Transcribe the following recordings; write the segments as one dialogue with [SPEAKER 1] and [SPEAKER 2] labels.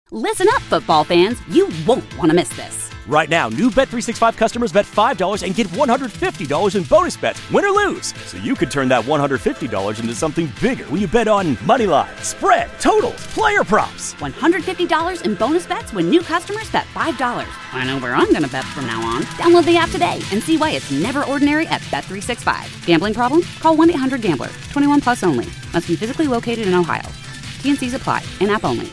[SPEAKER 1] Listen up, football fans. You won't want to miss this.
[SPEAKER 2] Right now, new Bet365 customers bet $5 and get $150 in bonus bets, win or lose. So you could turn that $150 into something bigger when you bet on money line, spread, totals, player props.
[SPEAKER 1] $150 in bonus bets when new customers bet $5. I know where I'm going to bet from now on. Download the app today and see why it's never ordinary at Bet365. Gambling problem? Call 1-800-GAMBLER. 21 plus only. Must be physically located in Ohio. T&Cs apply. In-app only.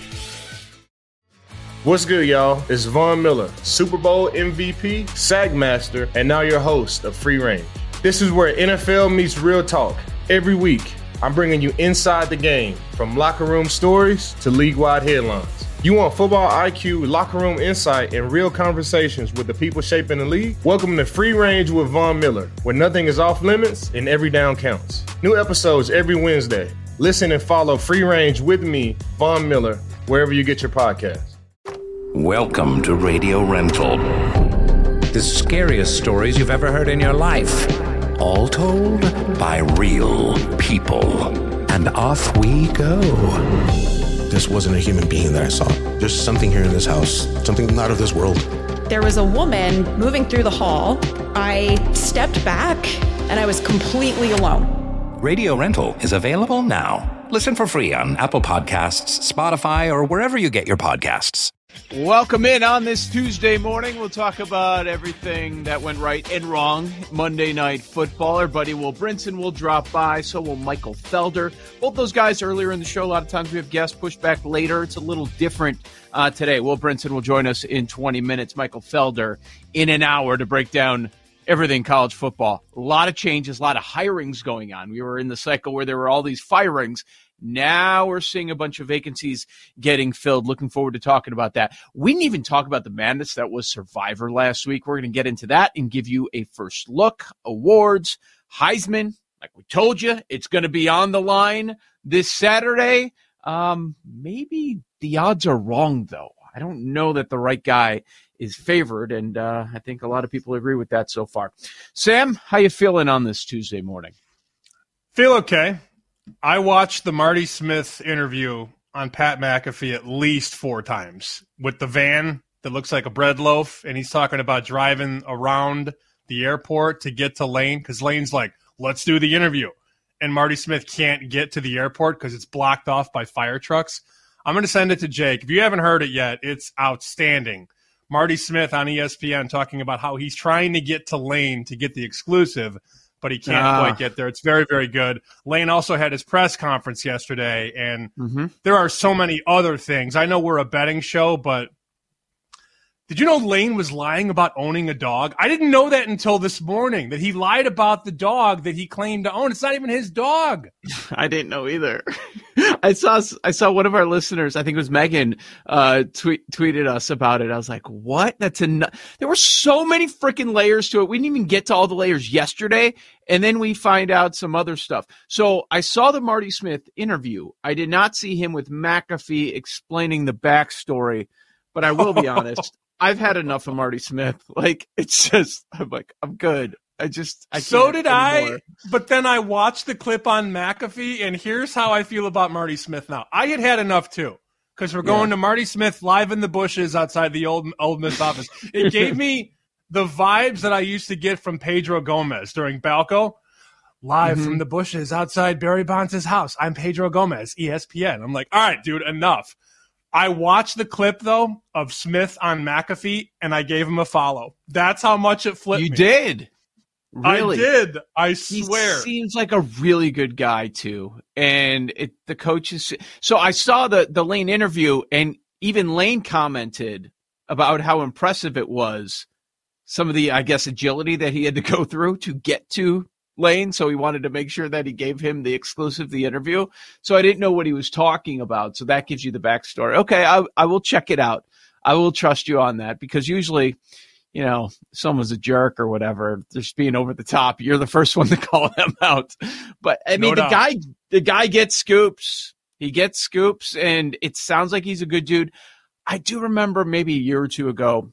[SPEAKER 3] What's good, y'all? It's Von Miller, Super Bowl MVP, Sack Master, and now your host of Free Range. This is where NFL meets real talk. Every week, I'm bringing you inside the game, from locker room stories to league-wide headlines. You want football IQ, locker room insight, and real conversations with the people shaping the league? Welcome to Free Range with Von Miller, where nothing is off limits and every down counts. New episodes every Wednesday. Listen and follow Free Range with me, Von Miller, wherever you get your podcasts.
[SPEAKER 4] Welcome to Radio Rental. The scariest stories you've ever heard in your life. All told by real people. And off we go.
[SPEAKER 5] This wasn't a human being that I saw. There's something here in this house, something not of this world.
[SPEAKER 6] There was a woman moving through the hall. I stepped back and I was completely alone.
[SPEAKER 4] Radio Rental is available now. Listen for free on Apple Podcasts, Spotify, or wherever you get your podcasts.
[SPEAKER 7] Welcome in on this Tuesday morning. We'll talk about everything that went right and wrong. Monday Night Football. Our buddy Will Brinson will drop by. So will Michael Felder. Both those guys earlier in the show. A lot of times we have guests pushed back later. It's a little different today. Will Brinson will join us in 20 minutes. Michael Felder in an hour to break down everything college football. A lot of changes, a lot of hirings going on. We were in the cycle where there were all these firings. Now we're seeing a bunch of vacancies getting filled. Looking forward to talking about that. We didn't even talk about the madness that was Survivor last week. We're going to get into that and give you a first look. Awards, Heisman, like we told you, it's going to be on the line this Saturday. Maybe the odds are wrong, though. I don't know that the right guy is favored, and I think a lot of people agree with that so far. Sam, how you feeling on this Tuesday morning?
[SPEAKER 8] Feel okay. I watched the Marty Smith interview on Pat McAfee at least 4 times with the van that looks like a bread loaf, and he's talking about driving around the airport to get to Lane because Lane's like, let's do the interview. And Marty Smith can't get to the airport because it's blocked off by fire trucks. I'm going to send it to Jake. If you haven't heard it yet, it's outstanding. Marty Smith on ESPN talking about how he's trying to get to Lane to get the exclusive, but he can't quite get there. It's very, very good. Lane also had his press conference yesterday, and there are so many other things. I know we're a betting show, but did you know Lane was lying about owning a dog? I didn't know that until this morning, that he lied about the dog that he claimed to own. It's not even his dog.
[SPEAKER 7] I didn't know either. I saw one of our listeners, I think it was Megan, tweeted us about it. I was like, what? There were so many freaking layers to it. We didn't even get to all the layers yesterday, and then we find out some other stuff. So I saw the Marty Smith interview. I did not see him with McAfee explaining the backstory, but I will be honest. I've had enough of Marty Smith. Like, it's just, I'm like, I'm good. I can't
[SPEAKER 8] so did
[SPEAKER 7] anymore.
[SPEAKER 8] I, but then I watched the clip on McAfee, and here's how I feel about Marty Smith now. I had enough, too, because we're going to Marty Smith live in the bushes outside the old Miss office. It gave me the vibes that I used to get from Pedro Gomez during Balco. Live from the bushes outside Barry Bonds' house. I'm Pedro Gomez, ESPN. I'm like, all right, dude, enough. I watched the clip, though, of Smith on McAfee, and I gave him a follow. That's how much it flipped me.
[SPEAKER 7] You did? Really?
[SPEAKER 8] I did. I swear.
[SPEAKER 7] He seems like a really good guy, too. And the coaches – so I saw the Lane interview, and even Lane commented about how impressive it was, some of the, I guess, agility that he had to go through to get to Lane, so he wanted to make sure that he gave him the exclusive, the interview. So I didn't know what he was talking about, so that gives you the backstory. Okay, I will check it out. I will trust you on that, because usually, you know, someone's a jerk or whatever, they're just being over the top. You're the first one to call them out. But, I mean, the guy gets scoops. He gets scoops, and it sounds like he's a good dude. I do remember maybe a year or two ago,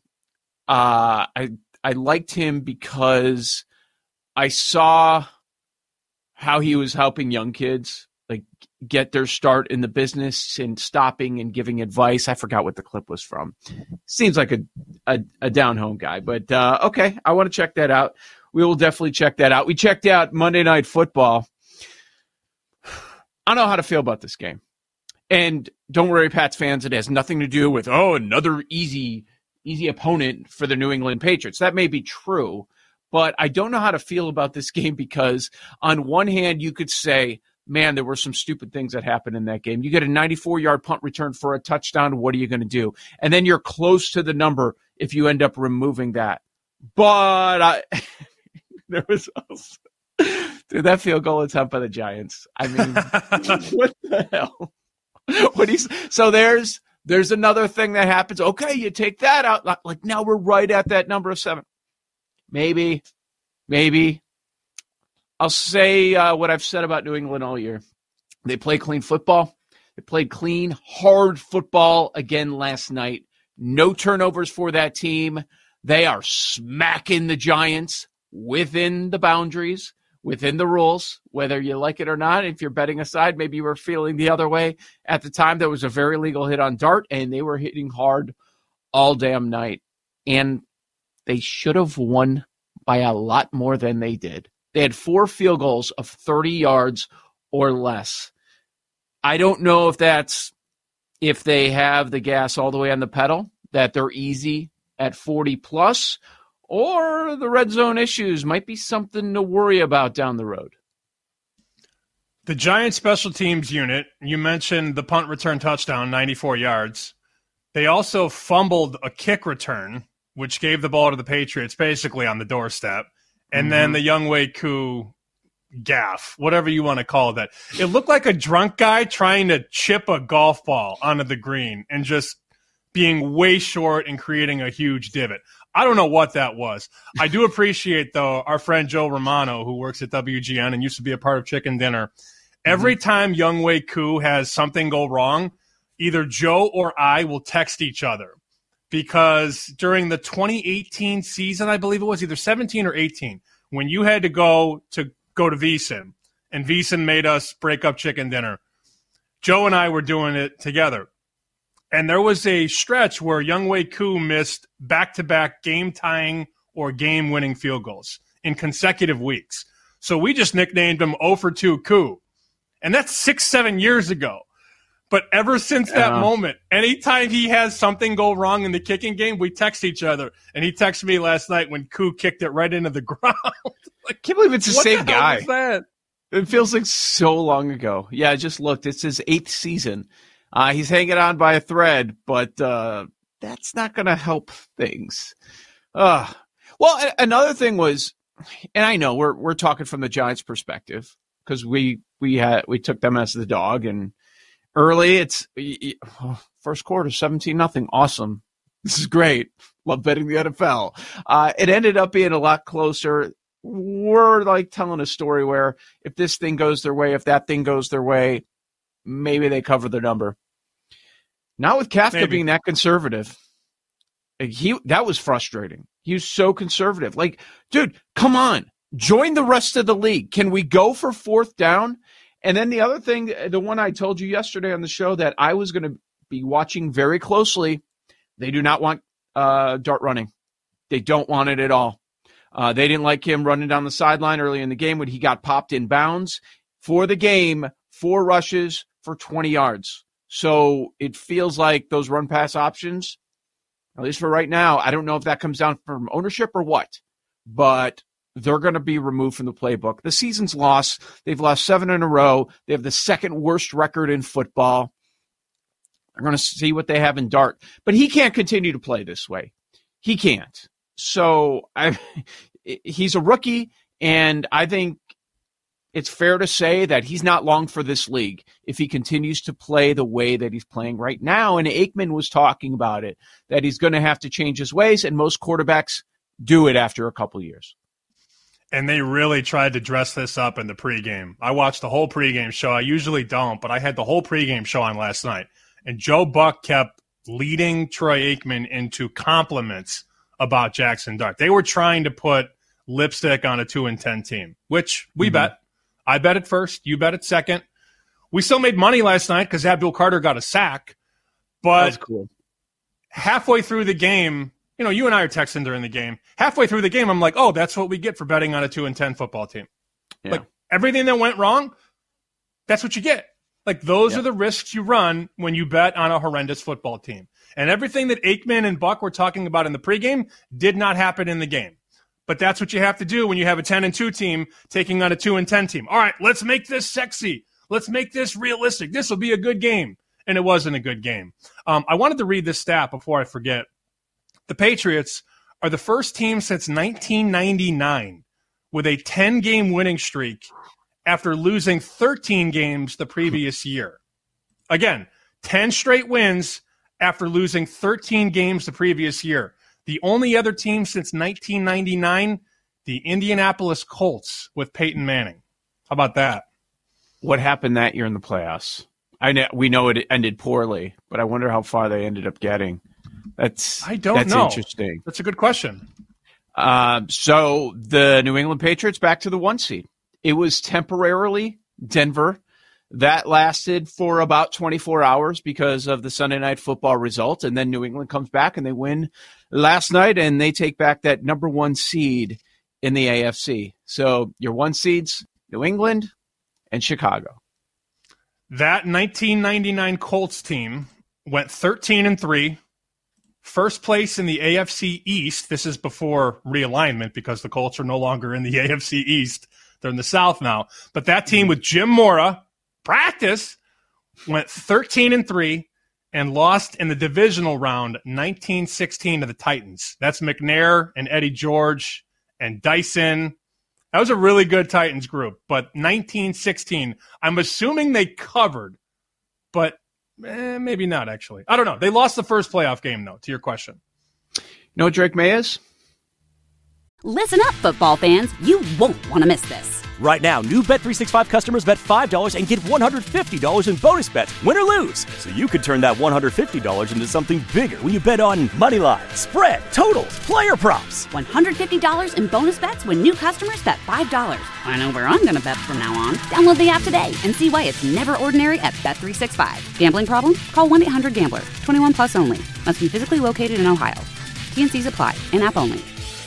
[SPEAKER 7] I liked him because I saw how he was helping young kids, like get their start in the business and stopping and giving advice. I forgot what the clip was from. Seems like a down-home guy. But, okay, I want to check that out. We will definitely check that out. We checked out Monday Night Football. I don't know how to feel about this game. And don't worry, Pats fans, it has nothing to do with, another easy opponent for the New England Patriots. That may be true, but I don't know how to feel about this game because on one hand, you could say, man, there were some stupid things that happened in that game. You get a 94-yard punt return for a touchdown. What are you going to do? And then you're close to the number if you end up removing that. But there was also, dude, that field goal attempt by the Giants. I mean, what the hell? So there's another thing that happens. Okay, you take that out. Like now we're right at that number of 7. Maybe. I'll say what I've said about New England all year. They play clean football. They played clean, hard football again last night. No turnovers for that team. They are smacking the Giants within the boundaries, within the rules, whether you like it or not. If you're betting aside, maybe you were feeling the other way. At the time, there was a very legal hit on Dart, and they were hitting hard all damn night. And they should have won by a lot more than they did. They had 4 field goals of 30 yards or less. I don't know if they have the gas all the way on the pedal, that they're easy at 40+, or the red zone issues might be something to worry about down the road.
[SPEAKER 8] The Giants special teams unit, you mentioned the punt return touchdown, 94 yards. They also fumbled a kick return, which gave the ball to the Patriots basically on the doorstep. And then the Younghoe Koo gaff, whatever you want to call that. It looked like a drunk guy trying to chip a golf ball onto the green and just being way short and creating a huge divot. I don't know what that was. I do appreciate, though, our friend Joe Romano, who works at WGN and used to be a part of Chicken Dinner. Every time Younghoe Koo has something go wrong, either Joe or I will text each other. Because during the 2018 season, I believe it was either 17 or 18, when you had to go to VSiN, and VSiN made us break up Chicken Dinner, Joe and I were doing it together. And there was a stretch where Younghoe Koo missed back-to-back game-tying or game-winning field goals in consecutive weeks. So we just nicknamed him 0 for 2 Koo. And that's 6-7 years ago. But ever since that moment, anytime he has something go wrong in the kicking game, we text each other. And he texted me last night when Koo kicked it right into the ground.
[SPEAKER 7] I can't believe it's the same guy.
[SPEAKER 8] What that?
[SPEAKER 7] It feels like so long ago. Yeah, I just looked. It's his 8th season. He's hanging on by a thread, but that's not going to help things. Well, another thing was, and I know we're talking from the Giants' perspective because we took them as the dog, and early it's first quarter 17-0. Awesome, this is great. Love betting the NFL. It ended up being a lot closer. We're like telling a story where if this thing goes their way, if that thing goes their way, maybe they cover the number. Not with Kafka being that conservative. That was frustrating. He was so conservative. Like, dude, come on. Join the rest of the league. Can we go for 4th down? And then the other thing, the one I told you yesterday on the show that I was going to be watching very closely, they do not want Dart running. They don't want it at all. They didn't like him running down the sideline early in the game when he got popped in bounds. For the game, 4 rushes for 20 yards. So it feels like those run-pass options, at least for right now, I don't know if that comes down from ownership or what, but they're going to be removed from the playbook. The season's lost. They've lost 7 in a row. They have the 2nd worst record in football. They're going to see what they have in Dart. But he can't continue to play this way. He can't. So he's a rookie, and I think it's fair to say that he's not long for this league if he continues to play the way that he's playing right now. And Aikman was talking about it, that he's going to have to change his ways, and most quarterbacks do it after a couple years.
[SPEAKER 8] And they really tried to dress this up in the pregame. I watched the whole pregame show. I usually don't, but I had the whole pregame show on last night. And Joe Buck kept leading Troy Aikman into compliments about Jackson Dart. They were trying to put lipstick on a 2-10 team, which we bet. I bet it first. You bet it second. We still made money last night because Abdul Carter got a sack. But
[SPEAKER 7] That was cool.
[SPEAKER 8] halfway through the game, you and I are texting during the game. Halfway through the game, I'm like, oh, that's what we get for betting on a 2-10 football team.
[SPEAKER 7] Yeah.
[SPEAKER 8] Like everything that went wrong, that's what you get. Like those are the risks you run when you bet on a horrendous football team. And everything that Aikman and Buck were talking about in the pregame did not happen in the game. But that's what you have to do when you have a 10-2 team taking on a 2-10 team. All right, let's make this sexy. Let's make this realistic. This will be a good game. And it wasn't a good game. I wanted to read this stat before I forget. The Patriots are the first team since 1999 with a 10-game winning streak after losing 13 games the previous year. Again, 10 straight wins after losing 13 games the previous year. The only other team since 1999, the Indianapolis Colts with Peyton Manning. How about that?
[SPEAKER 7] What happened that year in the playoffs? We know it ended poorly, but I wonder how far they ended up getting. That's interesting.
[SPEAKER 8] That's a good question.
[SPEAKER 7] So the New England Patriots back to the 1 seed. It was temporarily Denver. That lasted for about 24 hours because of the Sunday Night Football result, and then New England comes back and they win last night, and they take back that number 1 seed in the AFC. So your 1 seeds, New England and Chicago.
[SPEAKER 8] That 1999 Colts team went 13-3, first place in the AFC East. This is before realignment because the Colts are no longer in the AFC East. They're in the South now. But that team with Jim Mora, practice, went 13-3 and lost in the divisional round 19-16 to the Titans. That's McNair and Eddie George and Dyson. That was a really good Titans group, but 19-16, I'm assuming they covered, but maybe not actually. I don't know. They lost the first playoff game, though, to your question.
[SPEAKER 7] You know what Drake May is?
[SPEAKER 1] Listen up, football fans. You won't want to miss this.
[SPEAKER 2] Right now, new Bet365 customers bet $5 and get $150 in bonus bets, win or lose. So you could turn that $150 into something bigger when you bet on moneyline, spread, totals, player props.
[SPEAKER 1] $150 in bonus bets when new customers bet $5. I know where I'm going to bet from now on. Download the app today and see why it's never ordinary at Bet365. Gambling problem? Call 1-800-GAMBLER. 21 plus only. Must be physically located in Ohio. T&Cs apply. In-app only.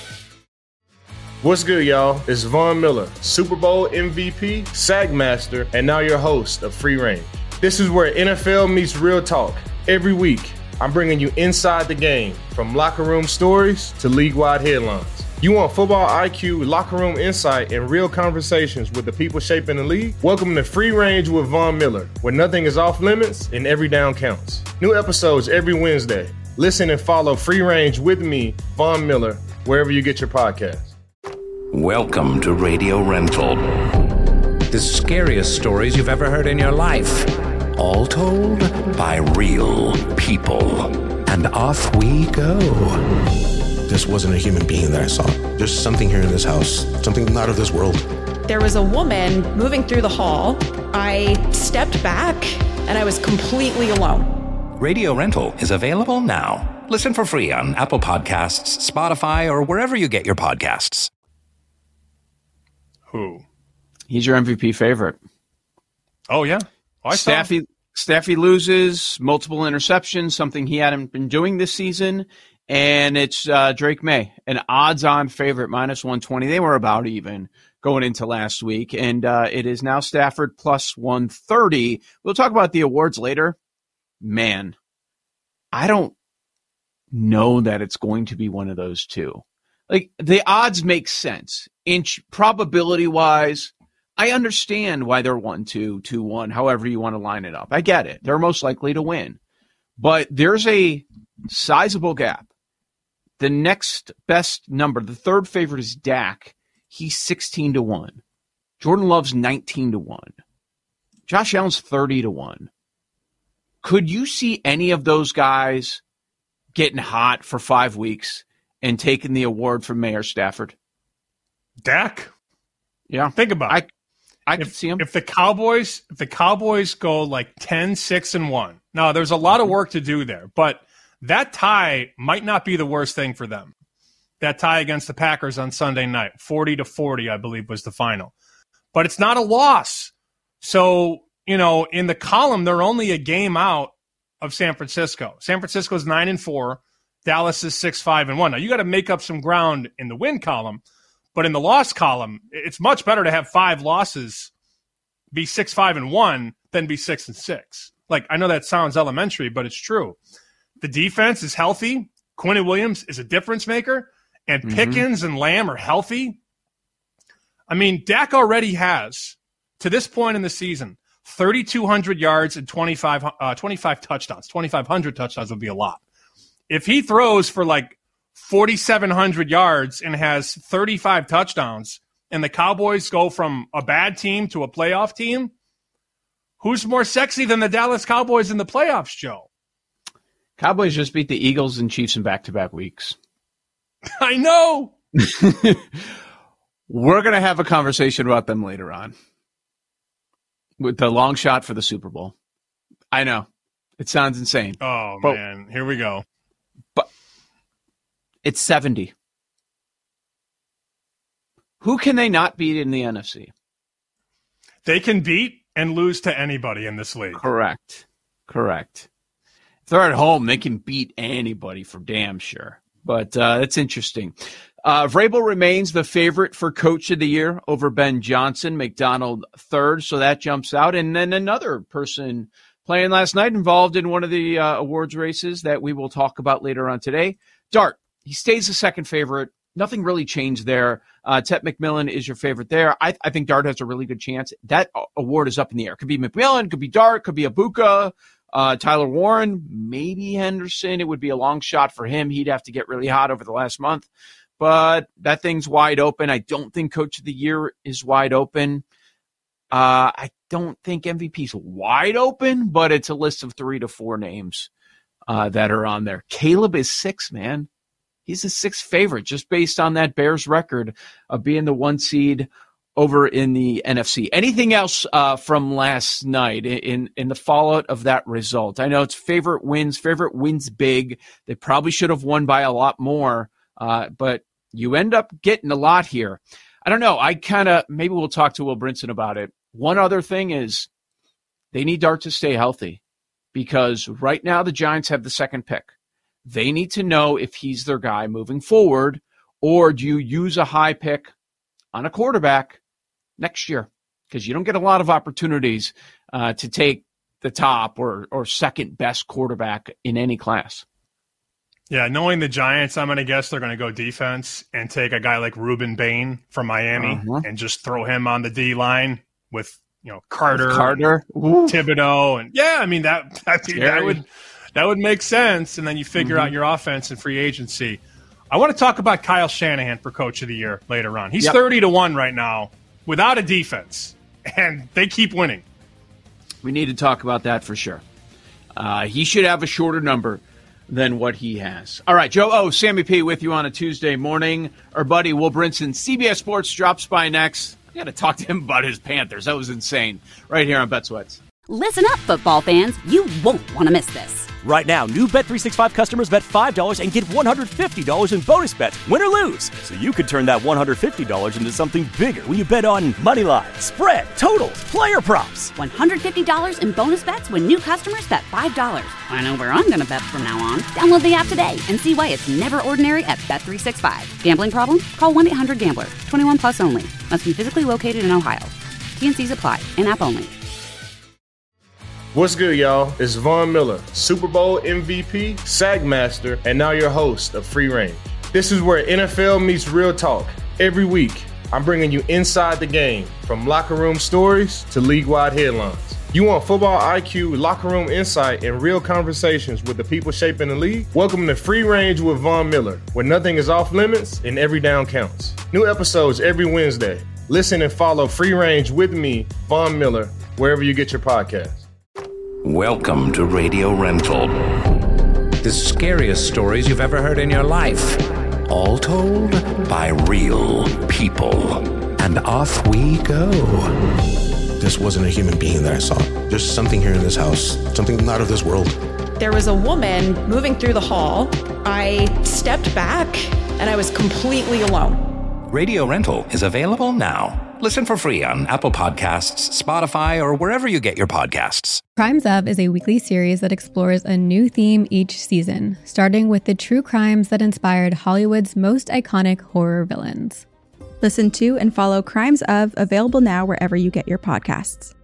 [SPEAKER 3] What's good, y'all? It's Von Miller, Super Bowl MVP, SAG Master, and now your host of Free Range. This is where NFL meets real talk. Every week, I'm bringing you inside the game, from locker room stories to league-wide headlines. You want football IQ, locker room insight, and real conversations with the people shaping the league? Welcome to Free Range with Von Miller, where nothing is off limits and every down counts. New episodes every Wednesday. Listen and follow Free Range with me, Von Miller, wherever you get your podcasts.
[SPEAKER 4] Welcome to Radio Rental. The scariest stories you've ever heard in your life. All told by real people. And off we go.
[SPEAKER 5] This wasn't a human being that I saw. There's something here in this house, something not of this world.
[SPEAKER 6] There was a woman moving through the hall. I stepped back and I was completely alone.
[SPEAKER 4] Radio Rental is available now. Listen for free on Apple Podcasts, Spotify, or wherever you get your podcasts.
[SPEAKER 8] Who?
[SPEAKER 7] He's your MVP favorite.
[SPEAKER 8] Oh, yeah. Oh,
[SPEAKER 7] Staffy loses, multiple interceptions, something he hadn't been doing this season, and it's Drake May, an odds-on favorite, minus 120. They were about even going into last week, and it is now Stafford plus 130. We'll talk about the awards later. Man, I don't know that it's going to be one of those two. Like, the odds make sense. Probability-wise, I understand why they're 1-2, 2-1, however you want to line it up. I get it. They're most likely to win. But there's a sizable gap. The next best number, the third favorite is Dak. He's 16-1. Jordan Love's 19-1. Josh Allen's 30-1. Could you see any of those guys getting hot for 5 weeks and taking the award from Mayor Stafford?
[SPEAKER 8] Dak?
[SPEAKER 7] Yeah.
[SPEAKER 8] Think about it.
[SPEAKER 7] I could see him.
[SPEAKER 8] If the Cowboys go like 10-6-1. Now, there's a lot of work to do there, but that tie might not be the worst thing for them. That tie against the Packers on Sunday night, 40-40, I believe was the final. But it's not a loss. So in the column, they're only a game out of San Francisco. San Francisco's 9-4. Dallas is 6-5-1. Now, you got to make up some ground in the win column, but in the loss column, it's much better to have 5 losses, be 6-5-1, than be 6-6. Like, I know that sounds elementary, but it's true. The defense is healthy. Quinnen Williams is a difference maker, and Pickens and Lamb are healthy. I mean, Dak already has, to this point in the season, 3,200 yards and 25 touchdowns. 2,500 touchdowns would be a lot. If he throws for like 4,700 yards and has 35 touchdowns, and the Cowboys go from a bad team to a playoff team, who's more sexy than the Dallas Cowboys in the playoffs, Joe?
[SPEAKER 7] Cowboys just beat the Eagles and Chiefs in back-to-back weeks.
[SPEAKER 8] I know.
[SPEAKER 7] We're going to have a conversation about them later on with the long shot for the Super Bowl. I know. It sounds insane.
[SPEAKER 8] Oh, man. Here we go.
[SPEAKER 7] But it's 70. Who can they not beat in the NFC?
[SPEAKER 8] They can beat and lose to anybody in this league.
[SPEAKER 7] Correct. If they're at home, they can beat anybody for damn sure. But it's interesting. Vrabel remains the favorite for Coach of the Year over Ben Johnson, McDonald third, so that jumps out. And then another person playing last night involved in one of the awards races that we will talk about later on today. Dart, he stays the second favorite. Nothing really changed there. Tet McMillan is your favorite there. I think Dart has a really good chance. That award is up in the air. Could be McMillan, could be Dart, could be Abuka, Tyler Warren, maybe Henderson. It would be a long shot for him. He'd have to get really hot over the last month. But that thing's wide open. I don't think Coach of the Year is wide open. I don't think MVP's wide open, but it's a list of 3 to 4 names that are on there. Caleb is 6, man. He's a 6th favorite just based on that Bears record of being the 1 seed over in the NFC. Anything else from last night in the fallout of that result? I know it's favorite wins big. They probably should have won by a lot more, but you end up getting a lot here. I don't know. Maybe we'll talk to Will Brinson about it. One other thing is they need Dart to stay healthy because right now the Giants have the second pick. They need to know if he's their guy moving forward, or do you use a high pick on a quarterback next year? Because you don't get a lot of opportunities to take the top or second best quarterback in any class.
[SPEAKER 8] Yeah, knowing the Giants, I'm going to guess they're going to go defense and take a guy like Ruben Bain from Miami and just throw him on the D line with Carter, Thibodeau, and that would make sense. And then you figure out your offense and free agency. I want to talk about Kyle Shanahan for Coach of the Year later on. He's 30-1 right now without a defense, and they keep winning.
[SPEAKER 7] We need to talk about that for sure. He should have a shorter number than what he has. All right, Joe Sammy P with you on a Tuesday morning. Our buddy Will Brinson, CBS Sports, drops by next. I got to talk to him about his Panthers. That was insane. Right here on Bet Sweats.
[SPEAKER 1] Listen up, football fans. You won't want to miss this.
[SPEAKER 2] Right now, new Bet365 customers bet $5 and get $150 in bonus bets, win or lose. So you could turn that $150 into something bigger when you bet on moneyline, spread, totals, player props.
[SPEAKER 1] $150 in bonus bets when new customers bet $5. I know where I'm going to bet from now on. Download the app today and see why it's never ordinary at Bet365. Gambling problem? Call 1-800-GAMBLER. 21 plus only. Must be physically located in Ohio. T&Cs apply. In-app only.
[SPEAKER 3] What's good, y'all? It's Von Miller, Super Bowl MVP, Sack Master, and now your host of Free Range. This is where NFL meets real talk. Every week, I'm bringing you inside the game, from locker room stories to league-wide headlines. You want football IQ, locker room insight, and real conversations with the people shaping the league? Welcome to Free Range with Von Miller, where nothing is off limits and every down counts. New episodes every Wednesday. Listen and follow Free Range with me, Von Miller, wherever you get your podcasts.
[SPEAKER 4] Welcome to Radio Rental. The scariest stories you've ever heard in your life. All told by real people. And off we go.
[SPEAKER 5] This wasn't a human being that I saw. There's something here in this house, something not of this world.
[SPEAKER 6] There was a woman moving through the hall. I stepped back and I was completely alone.
[SPEAKER 4] Radio Rental is available now. Listen for free on Apple Podcasts, Spotify, or wherever you get your podcasts.
[SPEAKER 9] Crimes Of is a weekly series that explores a new theme each season, starting with the true crimes that inspired Hollywood's most iconic horror villains.
[SPEAKER 10] Listen to and follow Crimes Of, available now wherever you get your podcasts.